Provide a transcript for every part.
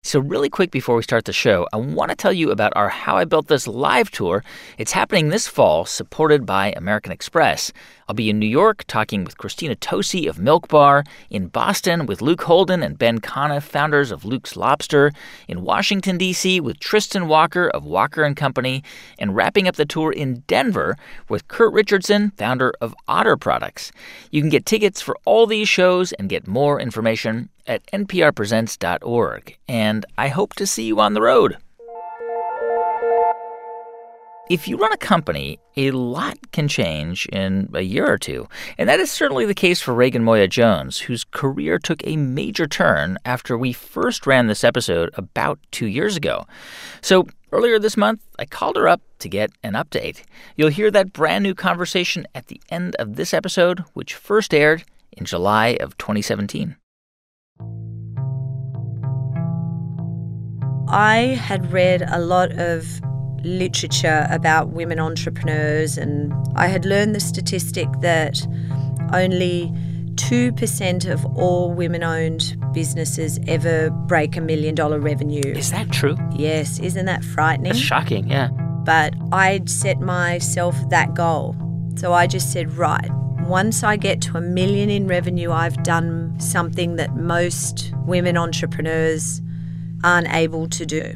So really quick before we start the show, I want to tell you about our How I Built This live tour. It's happening this fall, supported by American Express. I'll be in New York talking with Christina Tosi of Milk Bar, in Boston with Luke Holden and Ben Conniff, founders of Luke's Lobster, in Washington, D.C. with Tristan Walker of Walker & Company, and wrapping up the tour in Denver with Kurt Richardson, founder of Otter Products. You can get tickets for all these shows and get more information at nprpresents.org. And I hope to see you on the road. If you run a company, a lot can change in a year or two. And that is certainly the case for Reagan Moya Jones, whose career took a major turn after we first ran this episode about 2 years ago. So earlier this month, I called her up to get an update. You'll hear that brand new conversation at the end of this episode, which first aired in July of 2017. I had read a lot of literature about women entrepreneurs, and I had learned the statistic that only 2% of all women-owned businesses ever break $1 million revenue. Is that true? Yes. Isn't that frightening? That's shocking, yeah. But I'd set myself that goal. So I just said, right, once I get to $1 million in revenue, I've done something that most women entrepreneurs aren't able to do.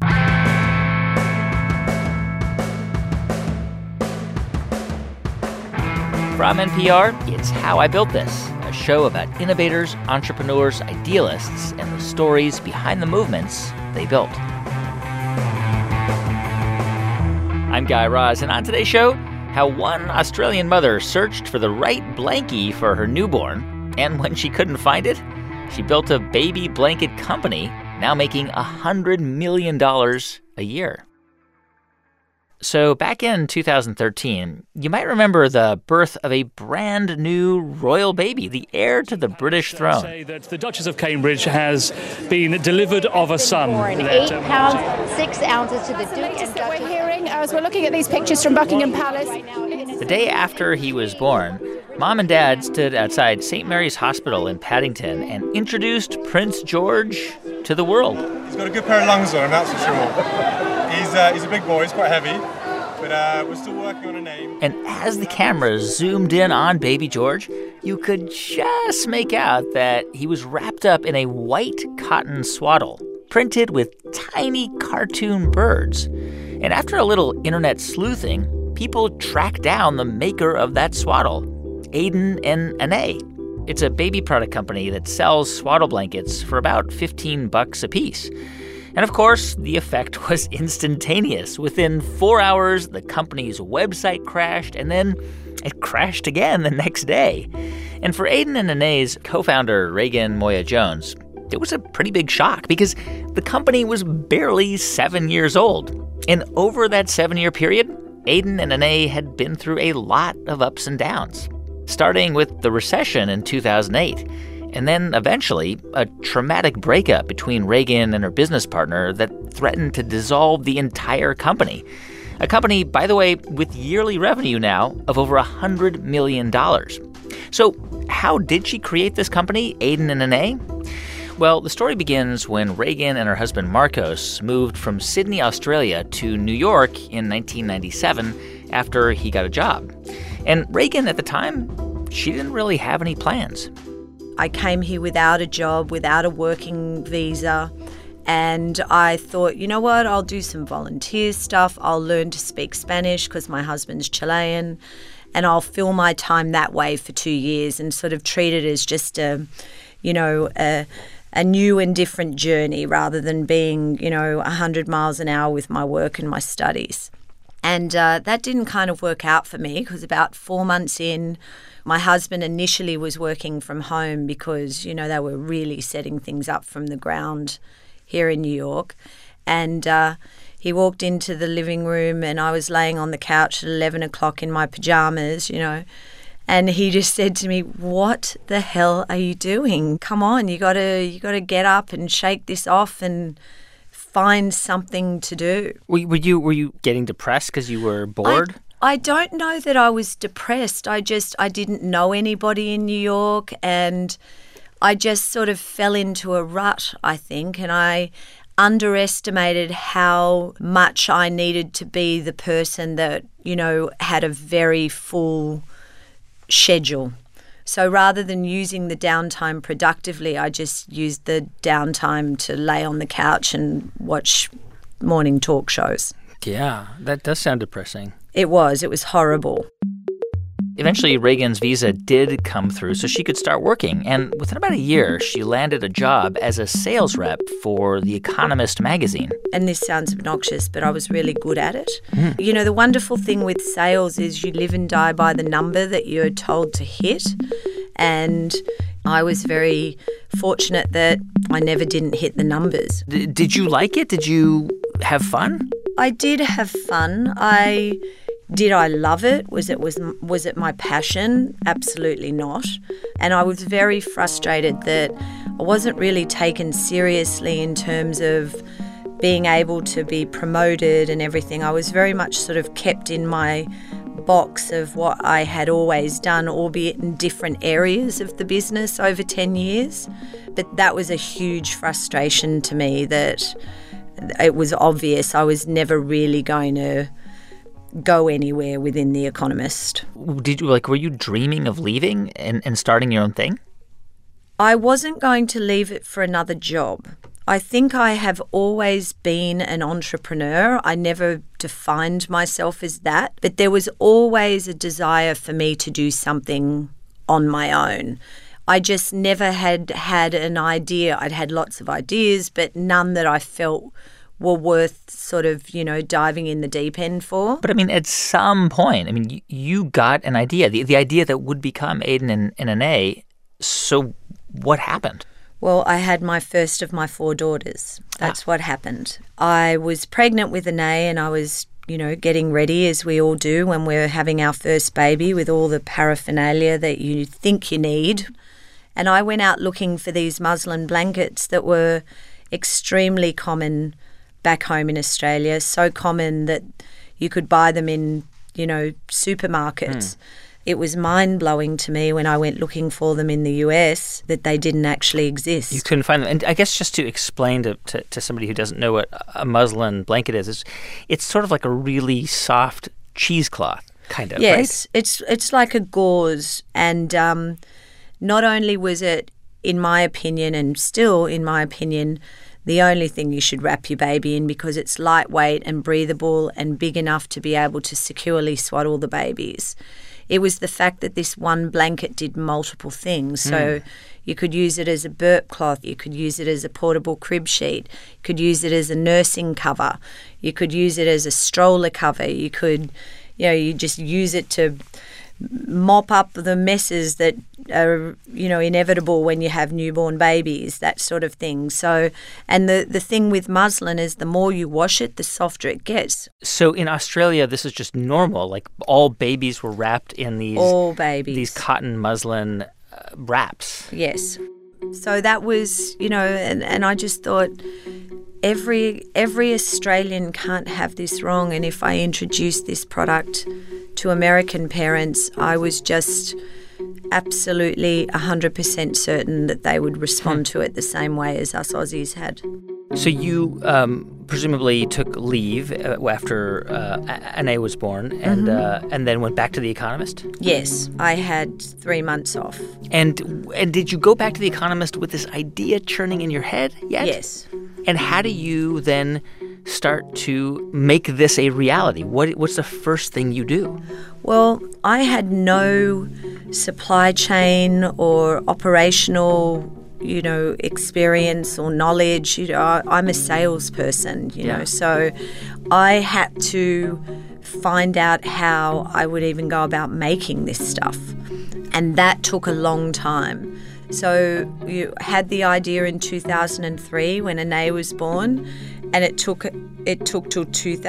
From NPR, it's How I Built This, a show about innovators, entrepreneurs, idealists, and the stories behind the movements they built. I'm Guy Raz, and on today's show, how one Australian mother searched for the right blankie for her newborn, and when she couldn't find it, she built a baby blanket company, now making $100 million a year. So back in 2013, you might remember the birth of a brand new royal baby, the heir to the British throne. Say that the Duchess of Cambridge has been delivered of a son. 8 pounds, 6 ounces to the Duke and Duchess. We're hearing as we're looking at these pictures from Buckingham Palace. The day after he was born, Mom and Dad stood outside St. Mary's Hospital in Paddington and introduced Prince George to the world. He's got a good pair of lungs on him, that's for sure. He's a big boy, he's quite heavy, but we're still working on a name. And as the camera zoomed in on baby George, you could just make out that he was wrapped up in a white cotton swaddle, printed with tiny cartoon birds. And after a little internet sleuthing, people tracked down the maker of that swaddle, Aden and Anais. It's a baby product company that sells swaddle blankets for about $15 a piece. And of course, the effect was instantaneous. Within 4 hours, the company's website crashed, and then it crashed again the next day. And for Aden and Anais' co-founder, Reagan Moya Jones, it was a pretty big shock because the company was barely 7 years old. And over that 7-year period, Aden and Anais had been through a lot of ups and downs, starting with the recession in 2008. And then, eventually, a traumatic breakup between Reagan and her business partner that threatened to dissolve the entire company. A company, by the way, with yearly revenue now of over $100 million. So how did she create this company, Aden and Anais? Well, the story begins when Reagan and her husband Marcos moved from Sydney, Australia to New York in 1997 after he got a job. And Reagan, at the time, she didn't really have any plans. I came here without a job, without a working visa, and I thought, you know what, I'll do some volunteer stuff. I'll learn to speak Spanish because my husband's Chilean, and I'll fill my time that way for 2 years and sort of treat it as just a new and different journey rather than being, 100 miles an hour with my work and my studies. And that didn't kind of work out for me because about 4 months in, my husband initially was working from home because, they were really setting things up from the ground here in New York. And he walked into the living room and I was laying on the couch at 11 o'clock in my pajamas, and he just said to me, "What the hell are you doing? Come on, you gotta get up and shake this off and find something to do." Were you getting depressed because you were bored? I don't know that I was depressed. I didn't know anybody in New York, and I just sort of fell into a rut, I think, and I underestimated how much I needed to be the person that, had a very full schedule. So rather than using the downtime productively, I just used the downtime to lay on the couch and watch morning talk shows. Yeah, that does sound depressing. It was horrible. Eventually, Reagan's visa did come through so she could start working. And within about a year, she landed a job as a sales rep for The Economist magazine. And this sounds obnoxious, but I was really good at it. The wonderful thing with sales is you live and die by the number that you're told to hit. And I was very fortunate that I never didn't hit the numbers. Did you like it? Did you have fun? I did have fun. Did I love it? Was it my passion? Absolutely not. And I was very frustrated that I wasn't really taken seriously in terms of being able to be promoted and everything. I was very much sort of kept in my box of what I had always done, albeit in different areas of the business over 10 years. But that was a huge frustration to me, that it was obvious I was never really going to go anywhere within The Economist. Were you dreaming of leaving and starting your own thing? I wasn't going to leave it for another job. I think I have always been an entrepreneur. I never defined myself as that, but there was always a desire for me to do something on my own. I just never had an idea. I'd had lots of ideas, but none that I felt were worth sort of, diving in the deep end for. But, at some point, you got an idea, the idea that would become Aiden and Anae. So what happened? Well, I had my first of my 4 daughters. That's what happened. I was pregnant with Anae, and I was, getting ready, as we all do when we're having our first baby, with all the paraphernalia that you think you need. And I went out looking for these muslin blankets that were extremely common back home in Australia, so common that you could buy them in, supermarkets. It was mind-blowing to me when I went looking for them in the US that they didn't actually exist. You couldn't find them. And I guess just to explain to somebody who doesn't know what a muslin blanket is, it's sort of like a really soft cheesecloth, kind of, yes, right? It's like a gauze. And not only was it, in my opinion, and still in my opinion, the only thing you should wrap your baby in, because it's lightweight and breathable and big enough to be able to securely swaddle the babies. It was the fact that this one blanket did multiple things. So you could use it as a burp cloth, you could use it as a portable crib sheet, you could use it as a nursing cover, you could use it as a stroller cover, you could, you just use it to mop up the messes that are, inevitable when you have newborn babies, that sort of thing. So, and the thing with muslin is the more you wash it, the softer it gets. So in Australia, this is just normal. Like all babies were wrapped in these cotton muslin wraps. Yes. So that was, and I just thought, every Australian can't have this wrong. And if I introduced this product to American parents, I was just absolutely 100% certain that they would respond to it the same way as us Aussies had. So you presumably took leave after Anae was born and then went back to The Economist? Yes, I had 3 months off. And did you go back to The Economist with this idea churning in your head yet? Yes. And how do you then start to make this a reality? What's the first thing you do? Well, I had no supply chain or operational, experience or knowledge. I'm a salesperson, so I had to find out how I would even go about making this stuff. And that took a long time. So you had the idea in 2003 when Anae was born, and it took till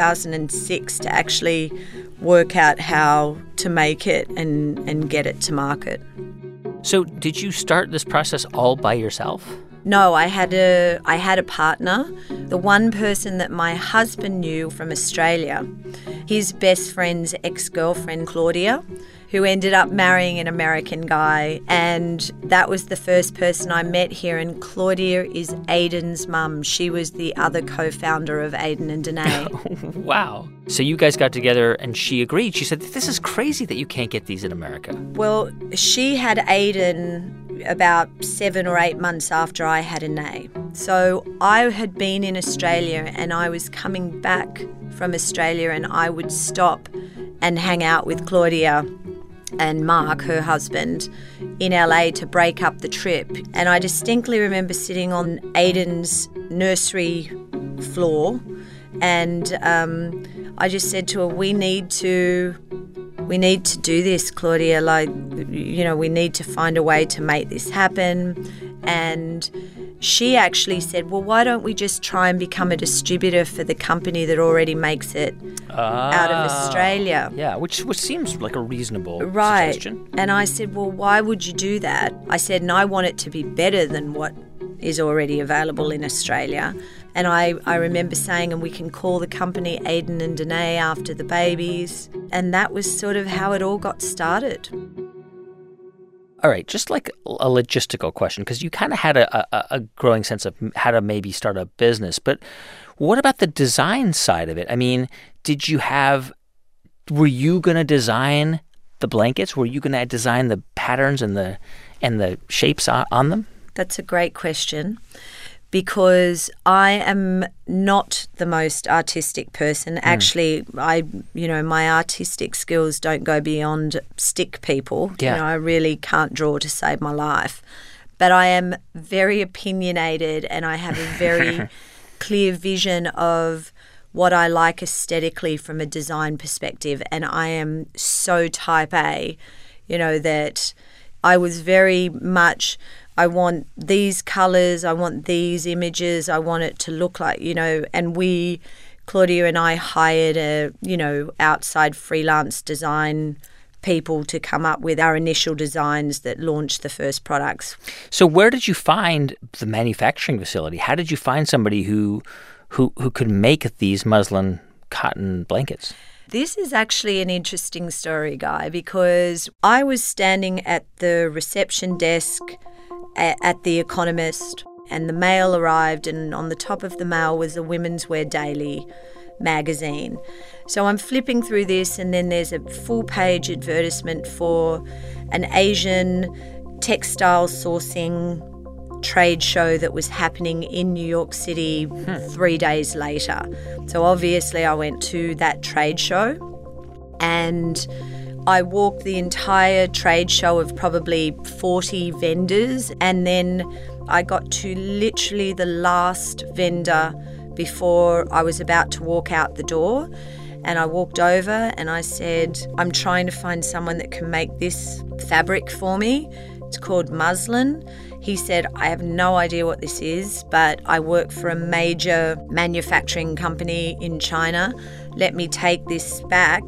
2006 to actually work out how to make it and get it to market. So did you start this process all by yourself? No, I had a partner. The one person that my husband knew from Australia, his best friend's ex-girlfriend, Claudia, who ended up marrying an American guy. And that was the first person I met here. And Claudia is Aiden's mum. She was the other co-founder of Aiden and Danae. Wow. So you guys got together and she agreed. She said, this is crazy that you can't get these in America. Well, she had Aiden about 7 or 8 months after I had Anae. So I had been in Australia and I was coming back from Australia, and I would stop and hang out with Claudia and Mark, her husband, in LA to break up the trip. And I distinctly remember sitting on Aiden's nursery floor, and I just said to her, we need to do this, Claudia. Like, you know, we need to find a way to make this happen. And she actually said, well, why don't we just try and become a distributor for the company that already makes it out of Australia? Yeah, which seems like a reasonable right. suggestion. And I said, well, why would you do that? I said, and I want it to be better than what is already available in Australia. And I remember saying, and we can call the company Aiden and Danae after the babies. And that was sort of how it all got started. All right, just like a logistical question, because you kind of had a growing sense of how to maybe start a business. But what about the design side of it? I mean, were you going to design the blankets? Were you going to design the patterns and the shapes on them? That's a great question, because I am not the most artistic person. Actually, my artistic skills don't go beyond stick people. Yeah. You know, I really can't draw to save my life. But I am very opinionated, and I have a very clear vision of what I like aesthetically from a design perspective. And I am so type A, you know, that I was very much, I want these colours, I want these images, I want it to look like, you know, and Claudia and I hired outside freelance design people to come up with our initial designs that launched the first products. So where did you find the manufacturing facility? How did you find somebody who could make these muslin cotton blankets? This is actually an interesting story, Guy, because I was standing at the reception desk at The Economist, and the mail arrived, and on the top of the mail was a Women's Wear Daily magazine. So I'm flipping through this, and then there's a full-page advertisement for an Asian textile sourcing trade show that was happening in New York City 3 days later. So obviously I went to that trade show, and I walked the entire trade show of probably 40 vendors, and then I got to literally the last vendor before I was about to walk out the door. And I walked over and I said, I'm trying to find someone that can make this fabric for me. It's called muslin. He said, I have no idea what this is, but I work for a major manufacturing company in China. Let me take this back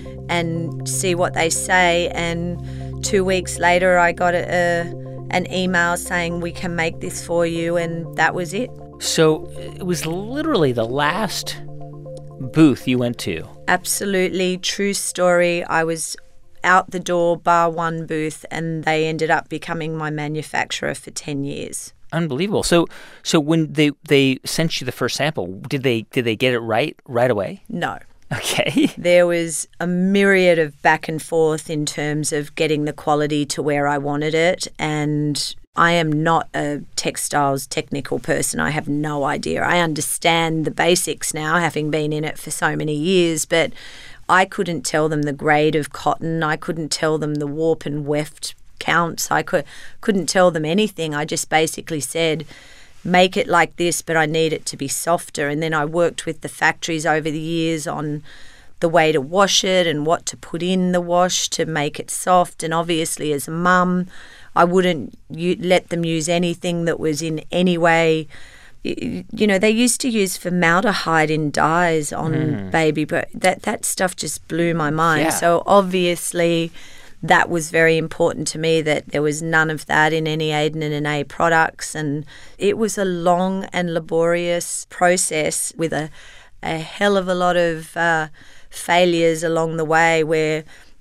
and see what they say. And 2 weeks later, I got an email saying, we can make this for you, and that was it. So it was literally the last booth you went to. Absolutely, true story. I was out the door, bar one booth, and they ended up becoming my manufacturer for 10 years. Unbelievable. So when they sent you the first sample, did they get it right away? No. Okay. There was a myriad of back and forth in terms of getting the quality to where I wanted it, and I am not a textiles technical person. I have no idea. I understand the basics now, having been in it for so many years, but I couldn't tell them the grade of cotton. I couldn't tell them the warp and weft counts. I couldn't tell them anything. I just basically said, make it like this, but I need it to be softer. And then I worked with the factories over the years on the way to wash it and what to put in the wash to make it soft. And obviously as a mum, I wouldn't let them use anything that was in any way. You know, they used to use formaldehyde in dyes on baby, but that stuff just blew my mind. Yeah. So obviously that was very important to me, that there was none of that in any Aiden and Anae products. And it was a long and laborious process with a hell of a lot of failures along the way, where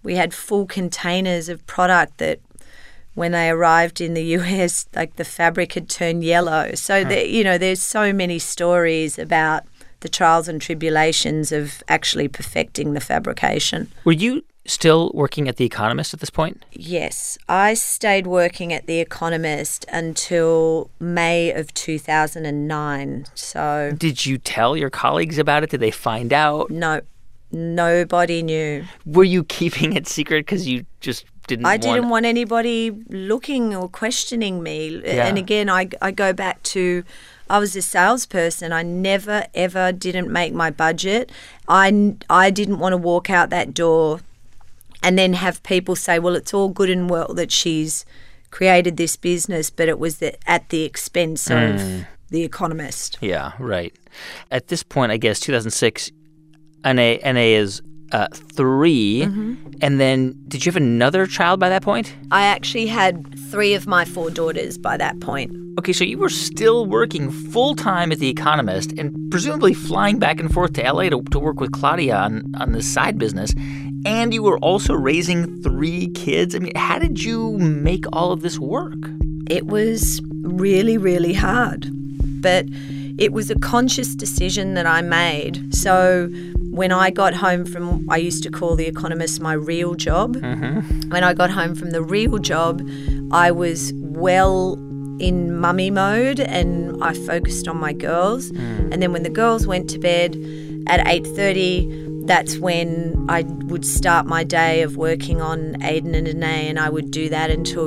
We had full containers of product that when they arrived in the US, like the fabric had turned yellow. So, there's so many stories about the trials and tribulations of actually perfecting the fabrication. Were you still working at The Economist at this point? Yes. I stayed working at The Economist until May of 2009. So Did you tell your colleagues about it? Did they find out? No. Nobody knew. Were you keeping it secret because you just didn't want anybody looking or questioning me. Yeah. And again, I go back to, I was a salesperson. I never, ever didn't make my budget. I didn't want to walk out that door and then have people say, well, it's all good and well that she's created this business, but it was at the expense of The Economist. Yeah, right. At this point, I guess, 2006, NA is 3. And then did you have another child by that point? I actually had 3 of my 4 daughters by that point. Okay, so you were still working full-time at The Economist and presumably flying back and forth to L.A. to work with Claudia on this side business. And you were also raising 3 kids. I mean, how did you make all of this work? It was really, really hard. But it was a conscious decision that I made. So when I got home from, I used to call The Economist my real job. When I got home from the real job, I was well in mummy mode and I focused on my girls. And then when the girls went to bed at 8:30, that's when I would start my day of working on Aiden and Danae, and I would do that until,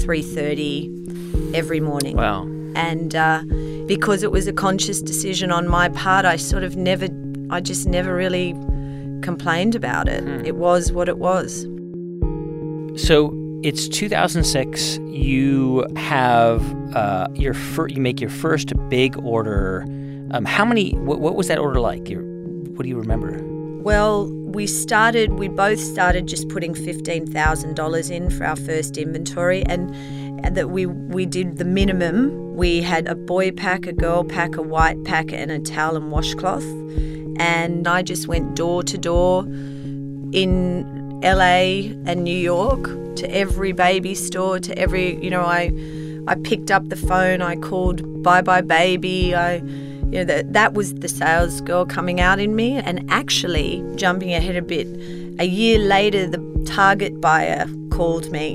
3:30 every morning. Wow. And because it was a conscious decision on my part, I just never really complained about it. It was what it was. So it's 2006. You have you make your first big order. How many? What was that order like? What do you remember? Well, we both started just putting $15,000 in for our first inventory, and that we did the minimum. We had a boy pack, a girl pack, a white pack, and a towel and washcloth. And I just went door to door in LA and New York to every baby store, to every, I picked up the phone, I called Bye Bye Baby, that was the sales girl coming out in me. And actually, jumping ahead a bit, a year later, the Target buyer called me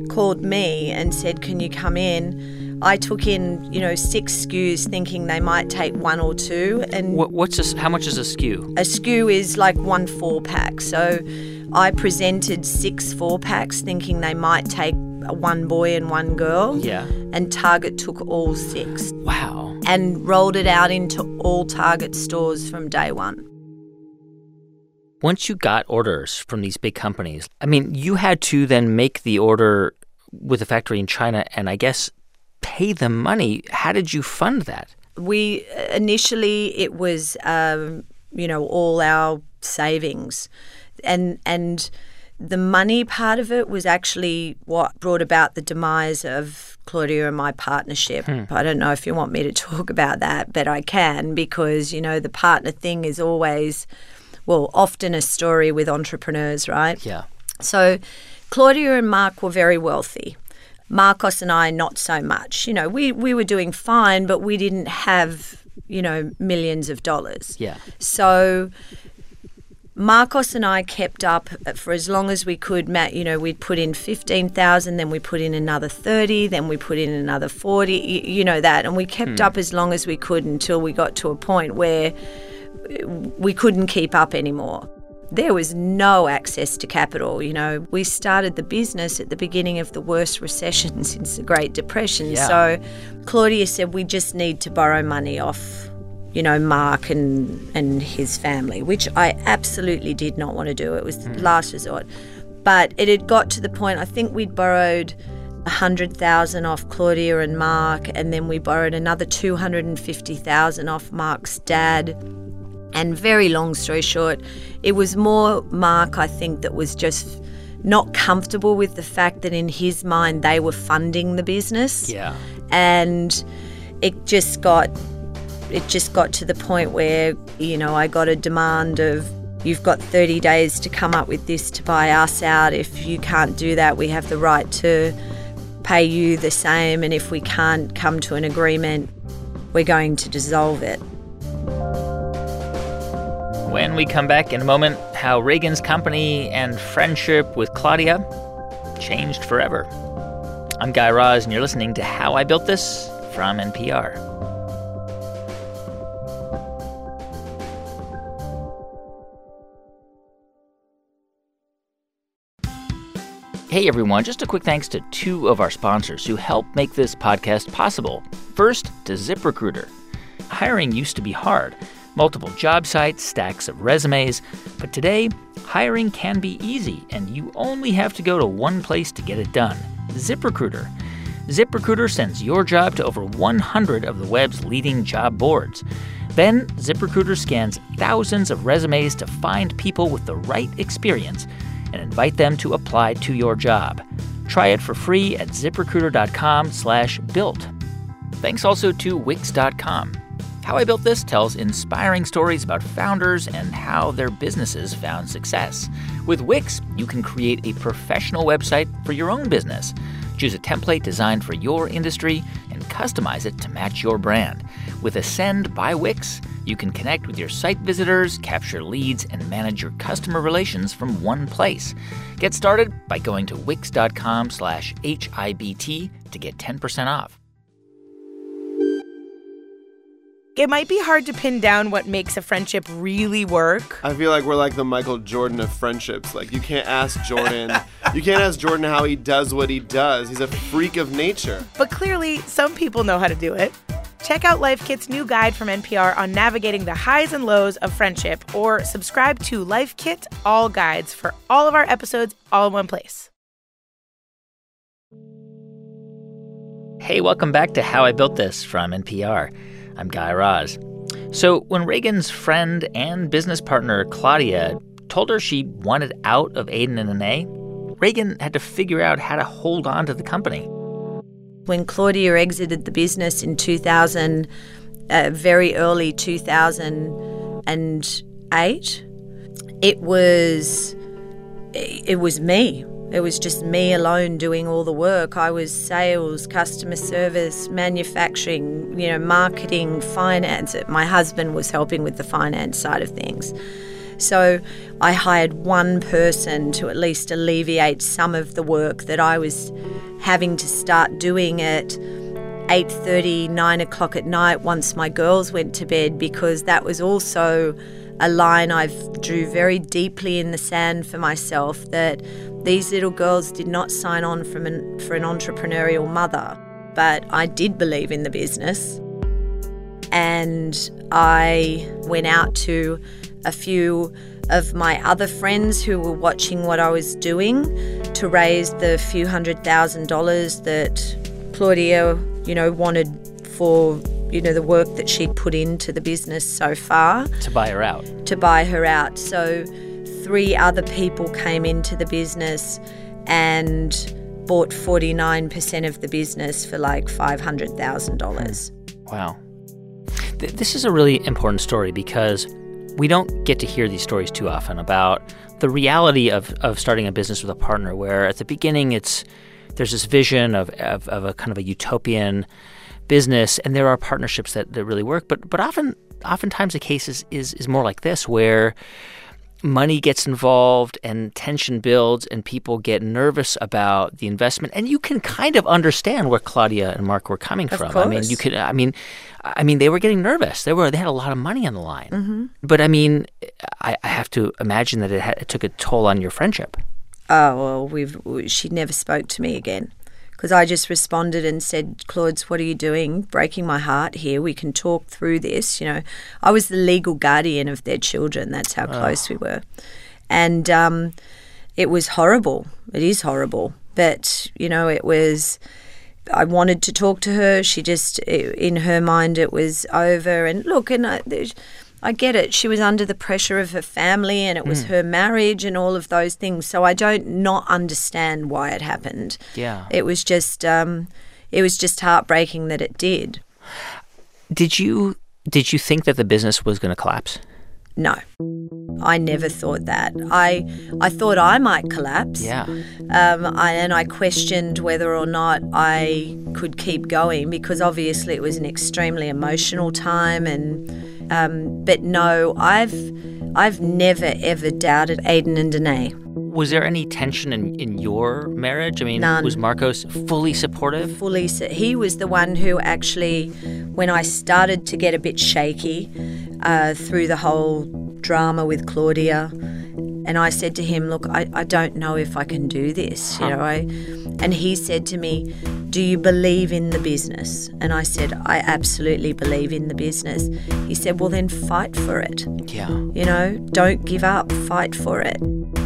and said, can you come in? I took in, 6 SKUs thinking they might take 1 or 2. And how much is a SKU? A SKU is like 1 4-pack. So I presented 6 4-packs thinking they might take 1 boy and 1 girl. Yeah. And Target took all 6. Wow. And rolled it out into all Target stores from day one. Once you got orders from these big companies, I mean, you had to then make the order with a factory in China and I guess pay them money. How did you fund that? We initially, it was, all our savings. And the money part of it was actually what brought about the demise of Claudia and my partnership. I don't know if you want me to talk about that, but I can, because, the partner thing is always, often a story with entrepreneurs, right? Yeah. So Claudia and Mark were very wealthy. Marcos and I, not so much. We were doing fine, but we didn't have, millions of dollars. Yeah. So Marcos and I kept up for as long as we could. Matt, we'd put in 15,000, then we put in another 30, then we put in another 40, that. And we kept up as long as we could until we got to a point where we couldn't keep up anymore. There was no access to capital. We started the business at the beginning of the worst recession since the Great Depression. Yeah. So Claudia said, we just need to borrow money off, Mark and his family, which I absolutely did not want to do. It was the last resort. But it had got to the point, I think we'd borrowed $100,000 off Claudia and Mark, and then we borrowed another $250,000 off Mark's dad. And very long story short, it was more Mark, I think, that was just not comfortable with the fact that in his mind they were funding the business. Yeah. And it just got to the point where, I got a demand of, you've got 30 days to come up with this to buy us out. If you can't do that, we have the right to pay you the same. And if we can't come to an agreement, we're going to dissolve it. When we come back in a moment, how Reagan's company and friendship with Claudia changed forever. I'm Guy Raz, and you're listening to How I Built This from NPR. Hey everyone, just a quick thanks to two of our sponsors who help make this podcast possible. First, to ZipRecruiter. Hiring used to be hard. Multiple job sites, stacks of resumes. But today, hiring can be easy, and you only have to go to one place to get it done. ZipRecruiter. ZipRecruiter sends your job to over 100 of the web's leading job boards. Then, ZipRecruiter scans thousands of resumes to find people with the right experience and invite them to apply to your job. Try it for free at ZipRecruiter.com/built. Thanks also to Wix.com. How I Built This tells inspiring stories about founders and how their businesses found success. With Wix, you can create a professional website for your own business. Choose a template designed for your industry and customize it to match your brand. With Ascend by Wix, you can connect with your site visitors, capture leads, and manage your customer relations from one place. Get started by going to Wix.com/HIBT to get 10% off. It might be hard to pin down what makes a friendship really work. I feel like we're like the Michael Jordan of friendships. Like, you can't ask Jordan how he does what he does. He's a freak of nature. But clearly, some people know how to do it. Check out Life Kit's new guide from NPR on navigating the highs and lows of friendship, or subscribe to Life Kit All Guides for all of our episodes all in one place. Hey, welcome back to How I Built This from NPR. I'm Guy Raz. So when Reagan's friend and business partner, Claudia, told her she wanted out of Aiden and Anae, Reagan had to figure out how to hold on to the company. When Claudia exited the business in 2000, very early 2008, it was me. It was just me alone doing all the work. I was sales, customer service, manufacturing, marketing, finance. My husband was helping with the finance side of things. So I hired one person to at least alleviate some of the work that I was having to start doing at 8:30, 9 o'clock at night once my girls went to bed, because that was also a line I've drew very deeply in the sand for myself, that these little girls did not sign on for an entrepreneurial mother. But I did believe in the business. And I went out to a few of my other friends who were watching what I was doing to raise the few $100,000 that Claudia, wanted for, the work that she'd put into the business so far. To buy her out. So 3 other people came into the business and bought 49% of the business for like $500,000. Wow. This is a really important story because we don't get to hear these stories too often about the reality of starting a business with a partner, where at the beginning there's this vision of a kind of a utopian business, and there are partnerships that really work. But oftentimes the case is more like this, where money gets involved and tension builds and people get nervous about the investment. And you can kind of understand where Claudia and Mark were coming from. Course. I mean, they were getting nervous. They had a lot of money on the line. Mm-hmm. But I have to imagine that it took a toll on your friendship. Oh, well, she never spoke to me again, because I just responded and said, Claude, what are you doing? Breaking my heart here. We can talk through this. I was the legal guardian of their children. That's how close we were. And it was horrible. It is horrible. But, it was, I wanted to talk to her. She just, in her mind, it was over. And look, I get it. She was under the pressure of her family, and it was her marriage and all of those things. So I don't not understand why it happened. Yeah. It was just heartbreaking that it did. Did you think that the business was going to collapse? No. I never thought that. I thought I might collapse. Yeah. And I questioned whether or not I could keep going, because obviously it was an extremely emotional time. But no, I've never ever doubted Aidan and Danae. Was there any tension in your marriage? I mean, None. Was Marcos fully supportive? He was the one who actually, when I started to get a bit shaky through the whole drama with Claudia, and I said to him, look, I don't know if I can do this, you know. And he said to me, do you believe in the business? And I said, I absolutely believe in the business. He said, well, then fight for it. Yeah. You know, don't give up, fight for it.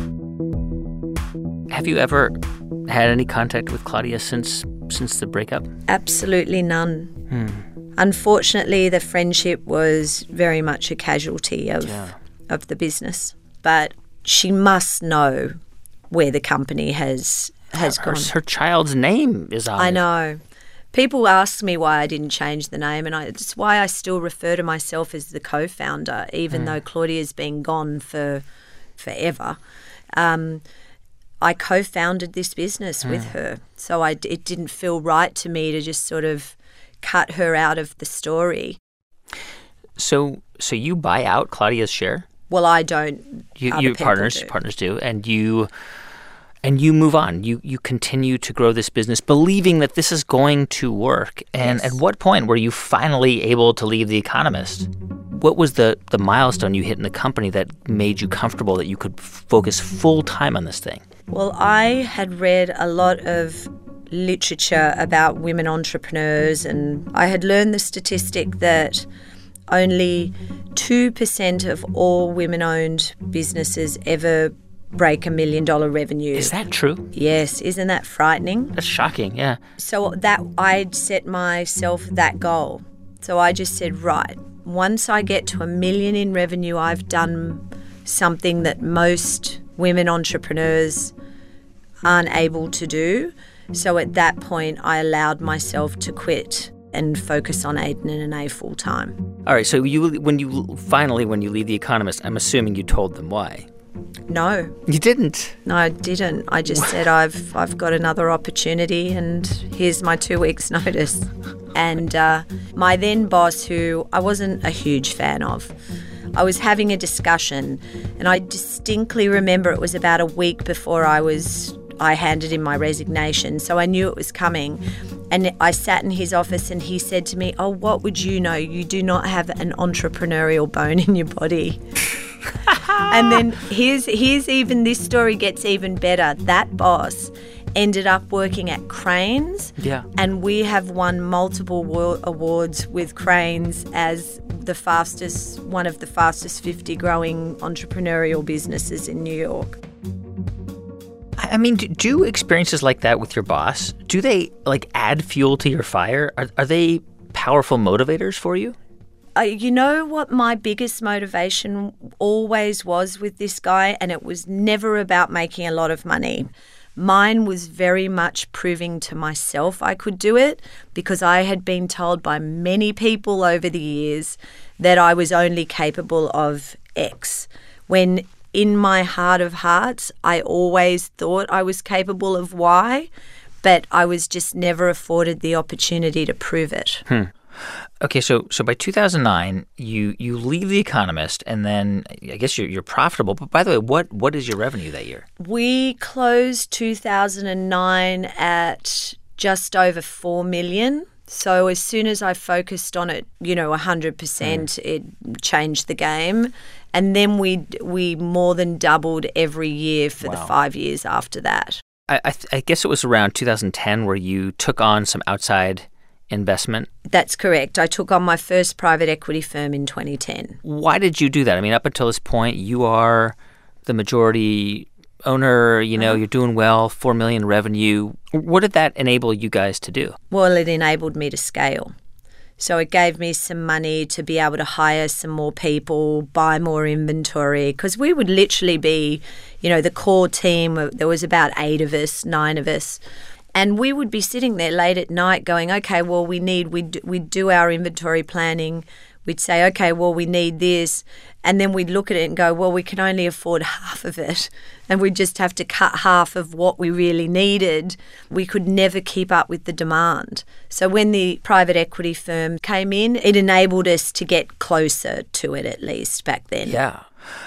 Have you ever had any contact with Claudia since the breakup? Absolutely none. Unfortunately, the friendship was very much a casualty of the business. But she must know where the company has gone. Her child's name is on it. I know. People ask me why I didn't change the name, and it's why I still refer to myself as the co-founder, even though Claudia's been gone for forever. I co-founded this business with her, so it didn't feel right to me to just sort of cut her out of the story. So you buy out Claudia's share? Well, I don't. You partners do, and you move on. You continue to grow this business, believing that this is going to work. And At what point were you finally able to leave The Economist? What was the milestone you hit in the company that made you comfortable that you could focus full time on this thing? Well, I had read a lot of literature about women entrepreneurs, and I had learned the statistic that only 2% of all women-owned businesses ever break $1 million revenue. Is that true? Yes. Isn't that frightening? That's shocking, yeah. So I'd set myself that goal. So I just said, right, once I get to $1 million in revenue, I've done something that most women entrepreneurs aren't able to do. So at that point, I allowed myself to quit and focus on Aidan and Danae full time. All right, so when you leave The Economist, I'm assuming you told them why. No. You didn't? No, I didn't. I just said I've got another opportunity and here's my 2 weeks' notice. And my then boss, who I wasn't a huge fan of, I was having a discussion, and I distinctly remember it was about a week before I handed in my resignation, so I knew it was coming. And I sat in his office and he said to me, oh, what would you know? You do not have an entrepreneurial bone in your body. And then here's even, this story gets even better. That boss ended up working at Cranes. Yeah. And we have won multiple awards with Cranes as one of the fastest 50 growing entrepreneurial businesses in New York. I mean, do experiences like that with your boss, do they add fuel to your fire? Are they powerful motivators for you? You know what my biggest motivation always was with this guy, and it was never about making a lot of money. Mine was very much proving to myself I could do it, because I had been told by many people over the years that I was only capable of X, when in my heart of hearts, I always thought I was capable of Y, but I was just never afforded the opportunity to prove it. Okay, so by 2009, you leave The Economist, and then I guess you're profitable. But by the way, what is your revenue that year? We closed 2009 at just over $4 million. So as soon as I focused on it, 100%, it changed the game. And then we more than doubled every year for the 5 years after that. I guess it was around 2010 where you took on some outside investment? That's correct. I took on my first private equity firm in 2010. Why did you do that? I mean, up until this point, you are the majority owner, you're doing well, $4 million revenue. What did that enable you guys to do? Well, it enabled me to scale. So it gave me some money to be able to hire some more people, buy more inventory, because we would literally be, the core team. There was about 9 of us. And we would be sitting there late at night going, okay, well, we do our inventory planning. we'd say, okay, well, we need this. And then we'd look at it and go, well, we can only afford half of it. And we'd just have to cut half of what we really needed. We could never keep up with the demand. So when the private equity firm came in, it enabled us to get closer to it, at least back then. Yeah.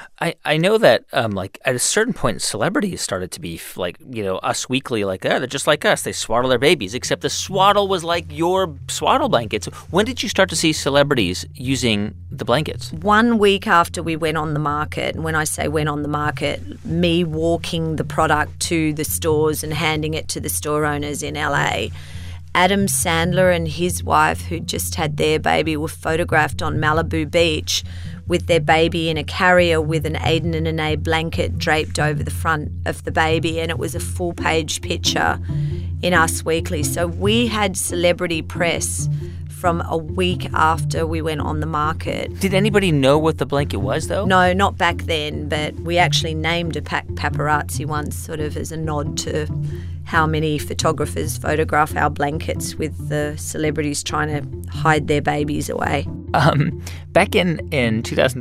I know that like at a certain point, celebrities started to be like, Us Weekly, like, they're just like us. They swaddle their babies, except the swaddle was like your swaddle blankets. When did you start to see celebrities using the blankets? 1 week after we went on the market, and when I say went on the market, me walking the product to the stores and handing it to the store owners in LA, Adam Sandler and his wife, who just had their baby, were photographed on Malibu Beach with their baby in a carrier with an Aiden and Anae blanket draped over the front of the baby, and it was a full-page picture in Us Weekly. So we had celebrity press from a week after we went on the market. Did anybody know what the blanket was, though? No, not back then, but we actually named a paparazzi once, sort of as a nod to how many photographers photograph our blankets with the celebrities trying to hide their babies away. Back in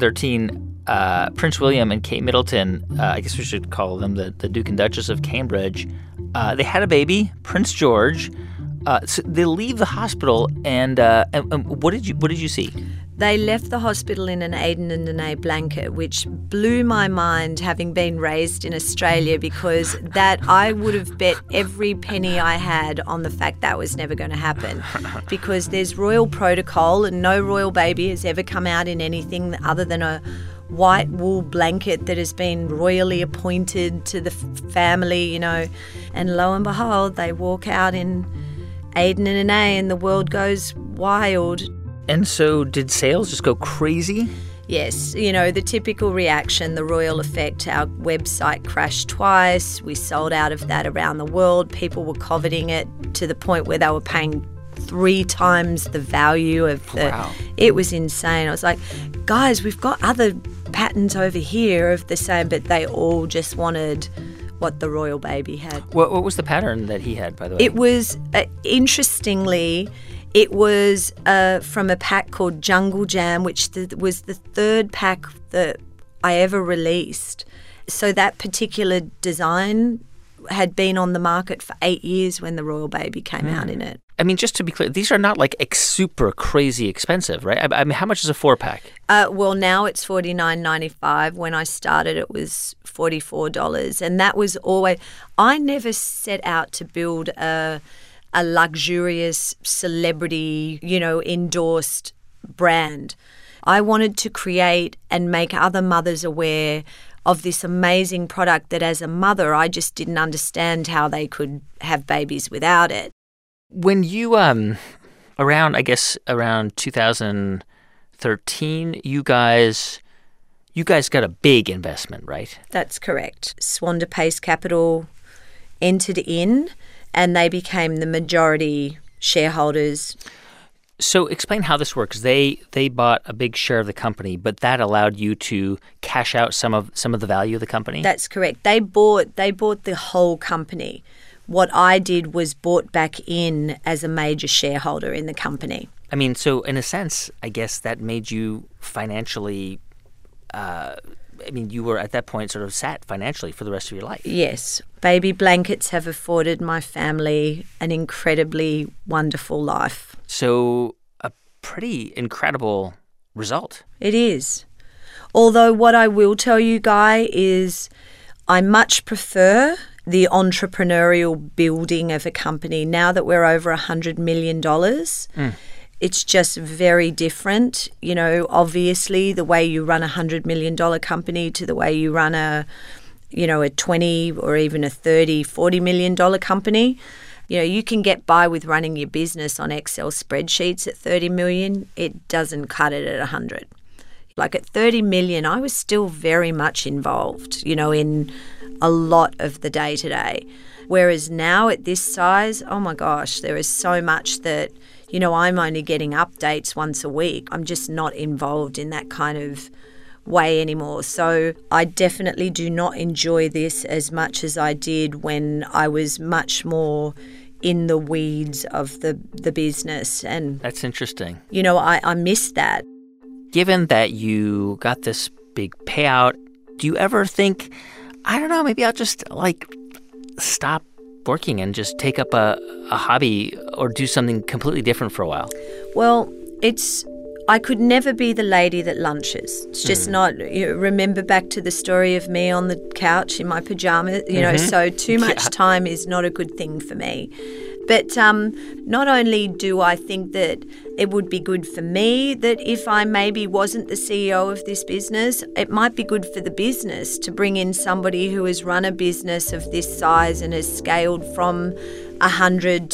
2013, Prince William and Kate Middleton, I guess we should call them the Duke and Duchess of Cambridge, they had a baby, Prince George. So they leave the hospital, and what did you see? They left the hospital in an Aiden and Anae blanket, which blew my mind, having been raised in Australia, because that I would have bet every penny I had on the fact that was never going to happen, because there's royal protocol and no royal baby has ever come out in anything other than a white wool blanket that has been royally appointed to the family, and lo and behold, they walk out in Aiden and Anae and the world goes wild. And so did sales just go crazy? Yes, the typical reaction, the royal effect. Our website crashed twice. We sold out of that around the world. People were coveting it to the point where they were paying 3 times the value of the... Wow. It was insane. I was like, guys, we've got other patterns over here of the same, but they all just wanted what the royal baby had. What was the pattern that he had, by the way? It was, interestingly... It was from a pack called Jungle Jam, which was the 3rd pack that I ever released. So that particular design had been on the market for 8 years when the royal baby came out in it. I mean, just to be clear, these are not like super crazy expensive, right? I mean, how much is a 4-pack? Well, now it's $49.95. When I started, it was $44. And that was always... I never set out to build a luxurious celebrity, endorsed brand. I wanted to create and make other mothers aware of this amazing product that as a mother, I just didn't understand how they could have babies without it. When you, around 2013, you guys got a big investment, right? That's correct. Swanda Pace Capital entered in, and they became the majority shareholders. So explain how this works. They bought a big share of the company, but that allowed you to cash out some of the value of the company? That's correct. They bought the whole company. What I did was bought back in as a major shareholder in the company. I mean, so in a sense, I guess that made you financially you were at that point sort of sat financially for the rest of your life. Yes. Baby blankets have afforded my family an incredibly wonderful life. So a pretty incredible result. It is. Although what I will tell you, Guy, is I much prefer the entrepreneurial building of a company. Now that we're over $100 million, it's just very different. Obviously, the way you run a $100 million company to the way you run a 20 or even a 30, $40 million company. You can get by with running your business on Excel spreadsheets at 30 million. It doesn't cut it at 100. Like at 30 million, I was still very much involved, in a lot of the day-to-day. Whereas now at this size, oh my gosh, there is so much that, I'm only getting updates once a week. I'm just not involved in that kind of way anymore. So I definitely do not enjoy this as much as I did when I was much more in the weeds of the business. And that's interesting. I miss that. given that you got this big payout, do you ever think, I don't know, maybe I'll just, stop working and just take up a hobby or do something completely different for a while? Well, I could never be the lady that lunches. It's just not, remember back to the story of me on the couch in my pajamas, so too much time is not a good thing for me. But not only do I think that it would be good for me that if I maybe wasn't the CEO of this business, it might be good for the business to bring in somebody who has run a business of this size and has scaled from 100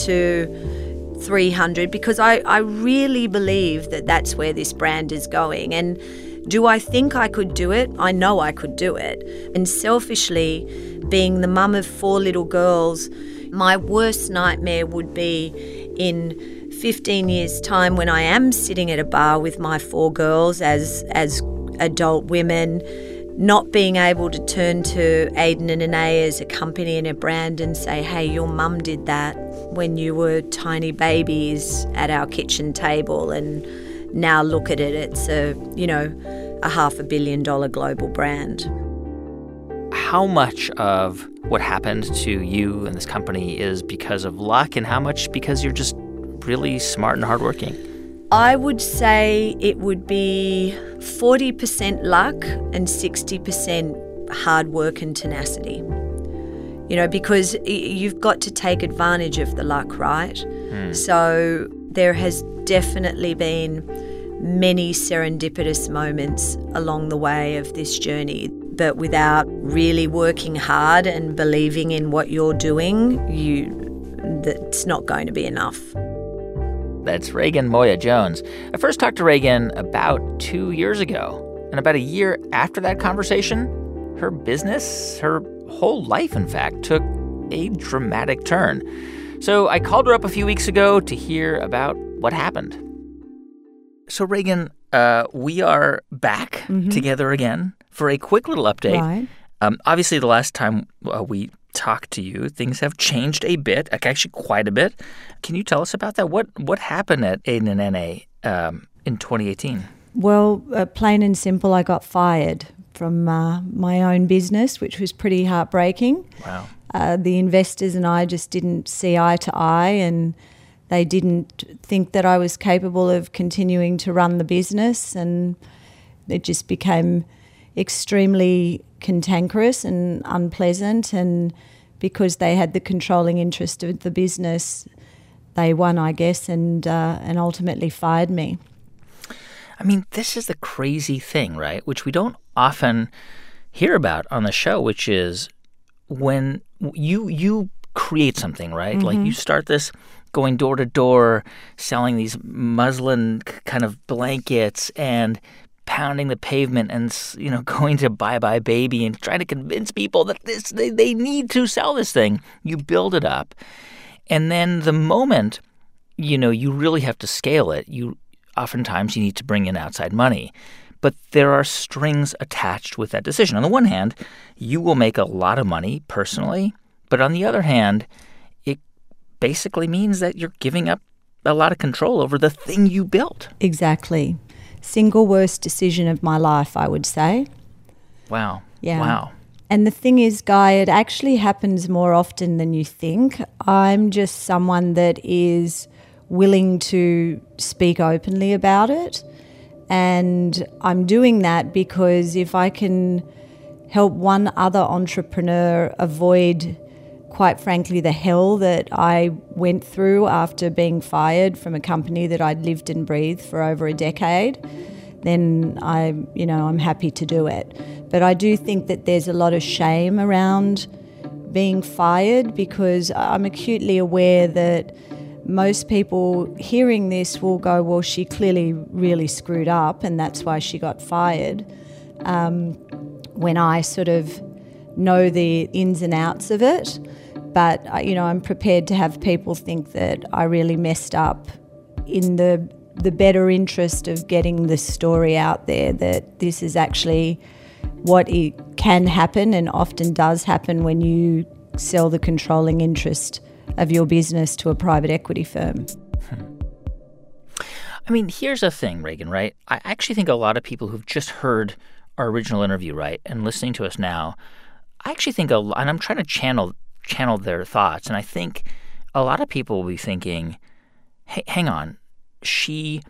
to 300, because I really believe that that's where this brand is going. And do I think I could do it? I know I could do it. And selfishly, being the mum of 4 little girls, my worst nightmare would be in 15 years' time when I am sitting at a bar with my 4 girls as adult women, not being able to turn to Aiden and Anae as a company and a brand and say, hey, your mum did that when you were tiny babies at our kitchen table, and now look at it, it's a $500 million global brand. How much of what happened to you and this company is because of luck, and how much because you're just really smart and hardworking? I would say it would be 40% luck and 60% hard work and tenacity. Because you've got to take advantage of the luck, right? So there has definitely been many serendipitous moments along the way of this journey. But without really working hard and believing in what you're doing, that's not going to be enough. That's Reagan Moya Jones. I first talked to Reagan about 2 years ago. And about a year after that conversation, her business, her whole life, in fact, took a dramatic turn. So I called her up a few weeks ago to hear about what happened. So, Reagan, we are back together again for a quick little update. Right. Obviously, the last time we talked to you, things have changed a bit, actually quite a bit. Can you tell us about that? What happened at Aiden and Anae in 2018? Well, plain and simple, I got fired from my own business, which was pretty heartbreaking. Wow. The investors and I just didn't see eye to eye, and they didn't think that I was capable of continuing to run the business, and it just became extremely cantankerous and unpleasant. And because they had the controlling interest of the business, they won, I guess, and ultimately fired me. I mean, this is the crazy thing, right? Which we don't often hear about on the show, which is when you create something, right? Like you start this going door to door, selling these muslin kind of blankets and pounding the pavement and, going to Buy Buy Baby and trying to convince people that they need to sell this thing. You build it up. And then the moment, you really have to scale it, oftentimes you need to bring in outside money. But there are strings attached with that decision. On the one hand, you will make a lot of money personally. But on the other hand, it basically means that you're giving up a lot of control over the thing you built. Exactly. Single worst decision of my life, I would say. Wow. Yeah. Wow. And the thing is, Guy, it actually happens more often than you think. I'm just someone that is willing to speak openly about it. And I'm doing that because if I can help one other entrepreneur avoid, quite frankly, the hell that I went through after being fired from a company that I'd lived and breathed for over a decade, then I'm happy to do it. But I do think that there's a lot of shame around being fired, because I'm acutely aware that most people hearing this will go, well, she clearly really screwed up and that's why she got fired. When I sort of know the ins and outs of it. But, I'm prepared to have people think that I really messed up in the better interest of getting the story out there, that this is actually what it can happen and often does happen when you sell the controlling interest of your business to a private equity firm. I mean, here's the thing, Reagan, right? I actually think a lot of people who've just heard our original interview, right, and listening to us now, I actually think and I'm trying to channel their thoughts, and I think a lot of people will be thinking, hey, hang on, she,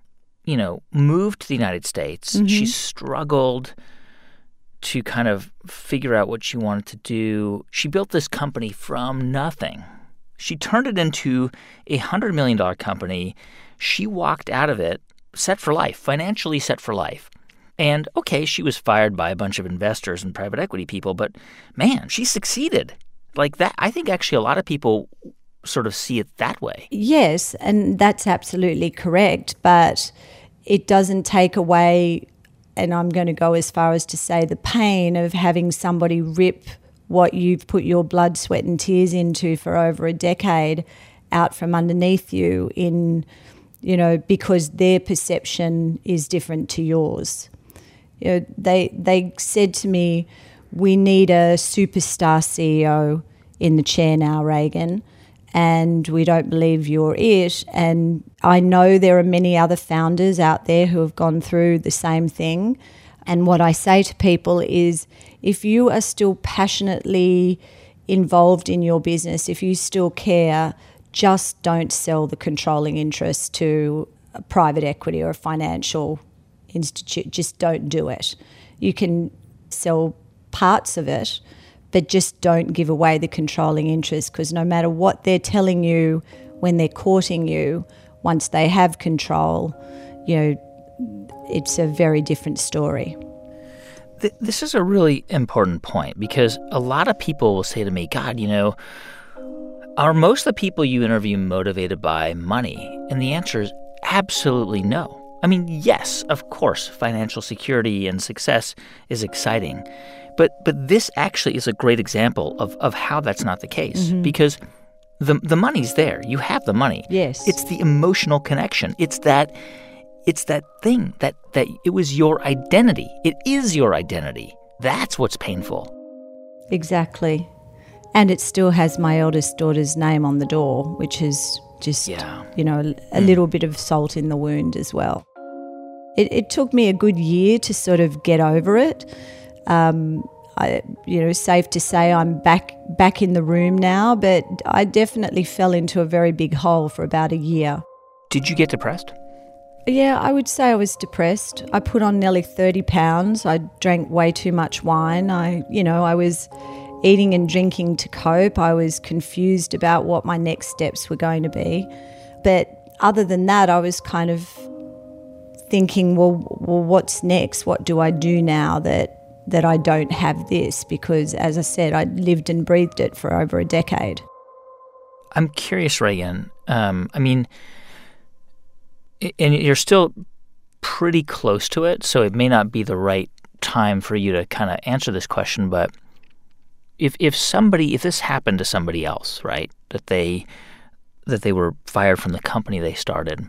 moved to the United States. Mm-hmm. She struggled to kind of figure out what she wanted to do. She built this company from nothing. She turned it into a $100 million company. She walked out of it set for life, financially set for life. And, okay, she was fired by a bunch of investors and private equity people, but, man, she succeeded. Like that, I think actually a lot of people sort of see it that way. Yes, and that's absolutely correct, but it doesn't take away, and I'm going to go as far as to say, the pain of having somebody rip what you've put your blood, sweat and tears into for over a decade out from underneath you because their perception is different to yours. They said to me, we need a superstar CEO in the chair now, Reagan, and we don't believe you're it. And I know there are many other founders out there who have gone through the same thing. And what I say to people is, if you are still passionately involved in your business, if you still care, just don't sell the controlling interest to a private equity or a financial institute. Just don't do it. You can sell parts of it, but just don't give away the controlling interest, because no matter what they're telling you when they're courting you, once they have control, it's a very different story. This is a really important point, because a lot of people will say to me, God, are most of the people you interview motivated by money? And the answer is absolutely no. I mean, yes, of course, financial security and success is exciting. But this actually is a great example of how that's not the case, mm-hmm. because the money's there. You have the money. Yes. It's the emotional connection. It's that thing that it was your identity. It is your identity. That's what's painful. Exactly. And it still has my eldest daughter's name on the door, which is just, a little bit of salt in the wound as well. It took me a good year to sort of get over it. Safe to say I'm back in the room now, but I definitely fell into a very big hole for about a year. Did you get depressed? Yeah, I would say I was depressed. I put on nearly 30 pounds. I drank way too much wine. I was eating and drinking to cope. I was confused about what my next steps were going to be. But other than that, I was kind of thinking, well, what's next? What do I do now that I don't have this? Because, as I said, I lived and breathed it for over a decade. I'm curious, Reagan. And you're still pretty close to it, so it may not be the right time for you to kind of answer this question, but if this happened to somebody else, right, that they were fired from the company they started,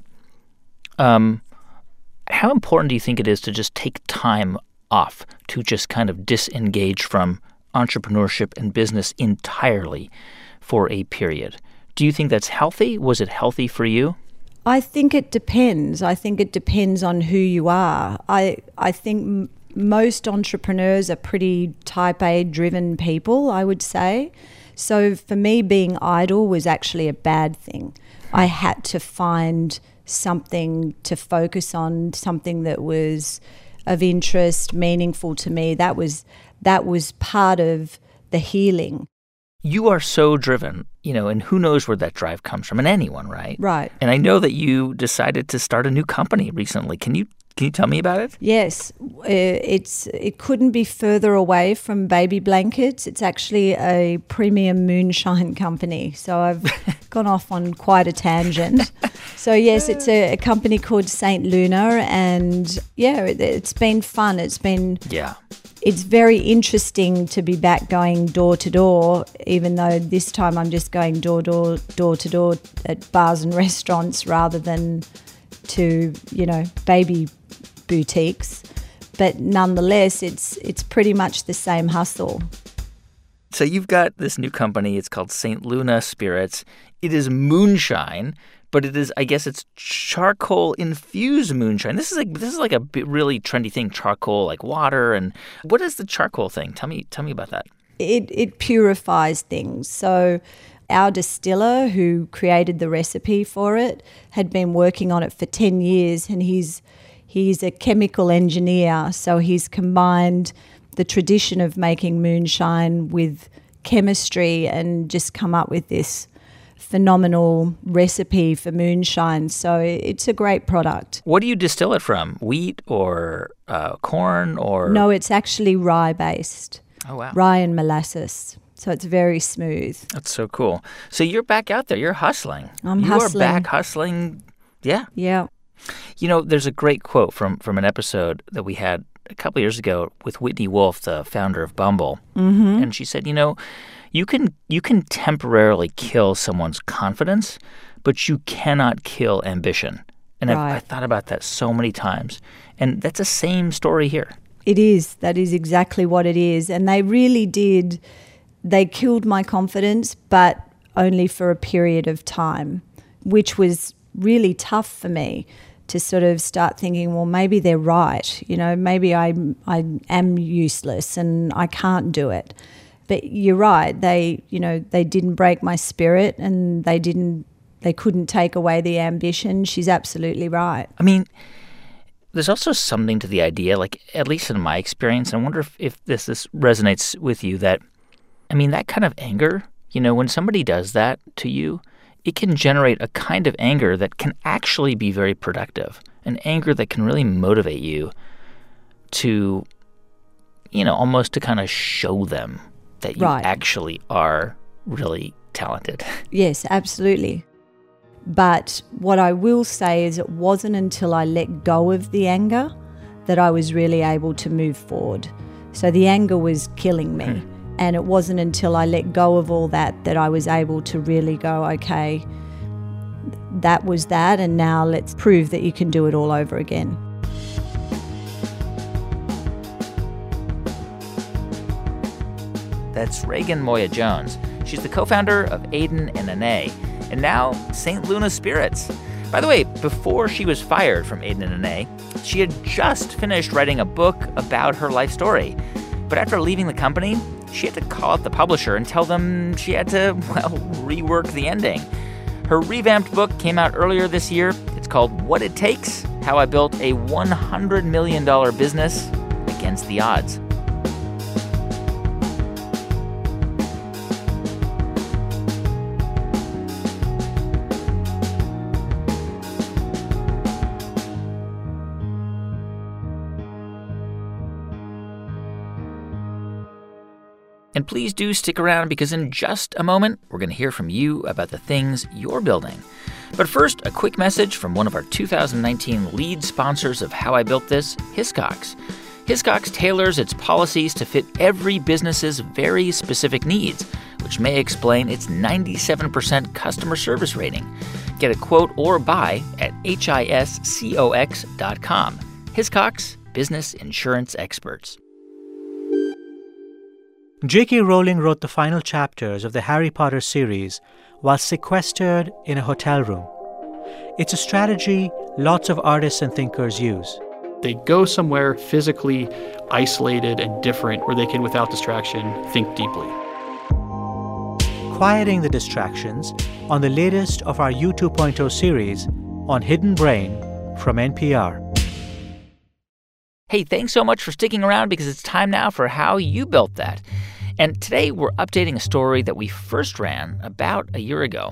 how important do you think it is to just take time off, to just kind of disengage from entrepreneurship and business entirely for a period? Do you think that's healthy? Was it healthy for you? I think it depends. I think it depends on who you are. I think most entrepreneurs are pretty type A driven people, I would say. So for me, being idle was actually a bad thing. I had to find something to focus on, something that was of interest, meaningful to me. That was part of the healing. You are so driven, and who knows where that drive comes from, and anyone, right? Right. And I know that you decided to start a new company recently. Can you tell me about it? Yes. It couldn't be further away from baby blankets. It's actually a premium moonshine company. So I've gone off on quite a tangent. So yes, it's a company called St. Luna, and it's been fun. It's very interesting to be back going door to door, even though this time I'm just going door to door at bars and restaurants rather than to, baby boutiques. But nonetheless, it's pretty much the same hustle. So you've got this new company. It's called St. Luna Spirits. It is moonshine, but it is, I guess it's charcoal infused moonshine. This is like a really trendy thing, charcoal, like water. And what is the charcoal thing? Tell me about that. It purifies things. So our distiller who created the recipe for it had been working on it for 10 years, and he's a chemical engineer, so he's combined the tradition of making moonshine with chemistry and just come up with this phenomenal recipe for moonshine. So it's a great product. What do you distill it from? Wheat or corn or? No, it's actually rye-based. Oh, wow. Rye and molasses. So it's very smooth. That's so cool. So you're back out there. You're hustling. I'm You hustling. are back hustling. Yeah. Yeah. You know, there's a great quote from an episode that we had a couple years ago with Whitney Wolf, the founder of Bumble. Mm-hmm. And she said, you can temporarily kill someone's confidence, but you cannot kill ambition. And Right. I've thought about that so many times. And that's the same story here. It is. That is exactly what it is. And they really did. They killed my confidence, but only for a period of time, which was really tough for me to sort of start thinking, well, maybe they're right. Maybe I am useless and I can't do it. But you're right. They didn't break my spirit, and they couldn't take away the ambition. She's absolutely right. I mean, there's also something to the idea, like at least in my experience, I wonder if this resonates with you, that, I mean, that kind of anger, when somebody does that to you, it can generate a kind of anger that can actually be very productive, an anger that can really motivate you to, almost to kind of show them that you Right. actually are really talented. Yes, absolutely. But what I will say is it wasn't until I let go of the anger that I was really able to move forward. So the anger was killing me. And it wasn't until I let go of all that I was able to really go, okay, that was that, and now let's prove that you can do it all over again. That's Reagan Moya Jones. She's the co-founder of Aiden and Ane, and now St. Luna Spirits. By the way, before she was fired from Aiden and Ane, she had just finished writing a book about her life story. But after leaving the company, she had to call up the publisher and tell them she had to, rework the ending. Her revamped book came out earlier this year. It's called What It Takes: How I Built a $100 Million Business Against the Odds. And please do stick around, because in just a moment, we're going to hear from you about the things you're building. But first, a quick message from one of our 2019 lead sponsors of How I Built This, Hiscox. Hiscox tailors its policies to fit every business's very specific needs, which may explain its 97% customer service rating. Get a quote or buy at hiscox.com. Hiscox, business insurance experts. J.K. Rowling wrote the final chapters of the Harry Potter series while sequestered in a hotel room. It's a strategy lots of artists and thinkers use. They go somewhere physically isolated and different where they can, without distraction, think deeply. Quieting the distractions on the latest of our U 2.0 series on Hidden Brain from NPR. Hey, thanks so much for sticking around, because it's time now for How You Built That. And today we're updating a story that we first ran about a year ago.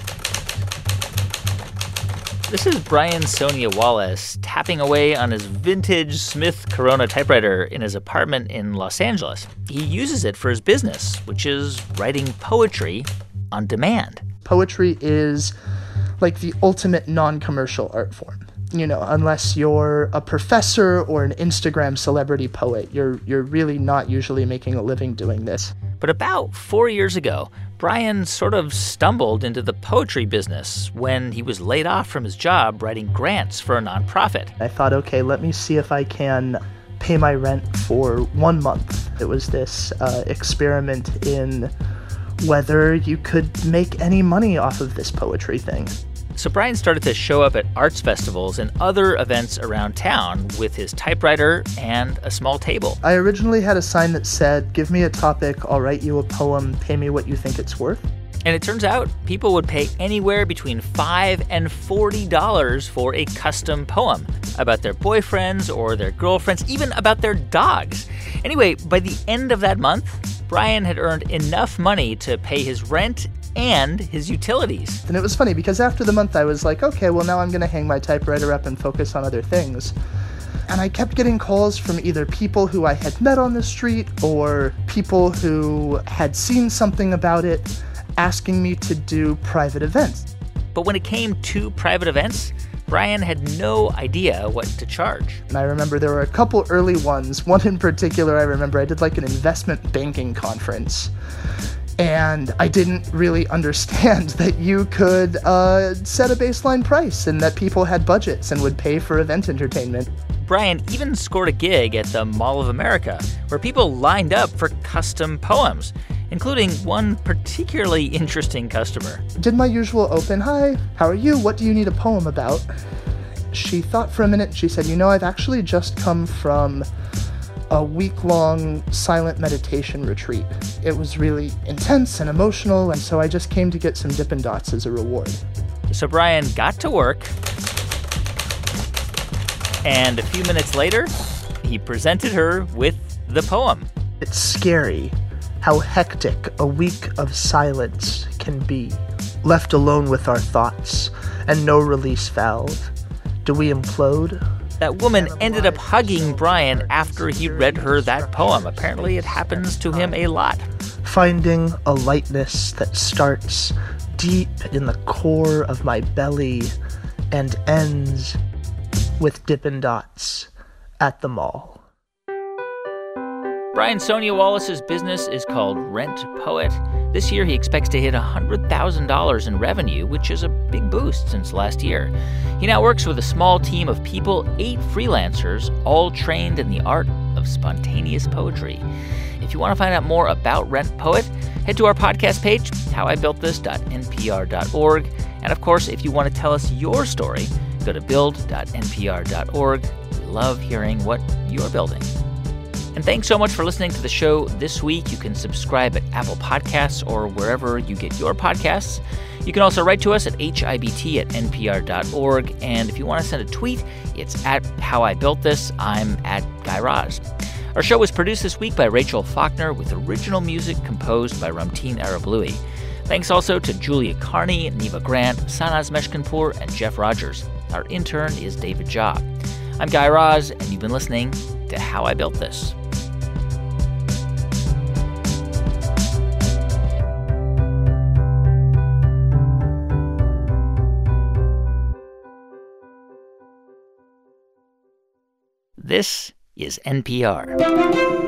This is Brian Sonia Wallace tapping away on his vintage Smith Corona typewriter in his apartment in Los Angeles. He uses it for his business, which is writing poetry on demand. Poetry is like the ultimate non-commercial art form. Unless you're a professor or an Instagram celebrity poet, you're really not usually making a living doing this. But about 4 years ago, Brian sort of stumbled into the poetry business when he was laid off from his job writing grants for a nonprofit. I thought, okay, let me see if I can pay my rent for 1 month. It was this experiment in whether you could make any money off of this poetry thing. So Brian started to show up at arts festivals and other events around town with his typewriter and a small table. I originally had a sign that said, "Give me a topic, I'll write you a poem, pay me what you think it's worth." And it turns out people would pay anywhere between $5 and $40 for a custom poem about their boyfriends or their girlfriends, even about their dogs. Anyway, by the end of that month, Brian had earned enough money to pay his rent and his utilities. And it was funny because after the month I was like, okay, well now I'm going to hang my typewriter up and focus on other things. And I kept getting calls from either people who I had met on the street or people who had seen something about it, asking me to do private events. But when it came to private events, Brian had no idea what to charge. And I remember there were a couple early ones. One in particular, I remember I did like an investment banking conference. And I didn't really understand that you could set a baseline price and that people had budgets and would pay for event entertainment. Brian even scored a gig at the Mall of America, where people lined up for custom poems, including one particularly interesting customer. Did my usual open, "Hi, how are you? What do you need a poem about?" She thought for a minute. She said, I've actually just come from a week-long silent meditation retreat. It was really intense and emotional, and so I just came to get some Dippin' Dots as a reward." So Brian got to work, and a few minutes later, he presented her with the poem. It's scary how hectic a week of silence can be. Left alone with our thoughts and no release valve. Do we implode? That woman ended up hugging Brian after he read her that poem. Apparently it happens to him a lot. Finding a lightness that starts deep in the core of my belly and ends with Dippin' Dots at the mall. Brian Sonia Wallace's business is called Rent Poet. This year, he expects to hit $100,000 in revenue, which is a big boost since last year. He now works with a small team of people, 8 freelancers, all trained in the art of spontaneous poetry. If you want to find out more about Rent Poet, head to our podcast page, howibbuiltthis.npr.org. And of course, if you want to tell us your story, go to build.npr.org. We love hearing what you're building. And thanks so much for listening to the show this week. You can subscribe at Apple Podcasts or wherever you get your podcasts. You can also write to us at hibt@npr.org. And if you want to send a tweet, it's at HowIBuiltThis. I'm at Guy Raz. Our show was produced this week by Rachel Faulkner with original music composed by Ramteen Arablouei. Thanks also to Julia Carney, Neva Grant, Sanaz Meshkinpour, and Jeff Rogers. Our intern is David Jha. I'm Guy Raz, and you've been listening to How I Built This. This is NPR.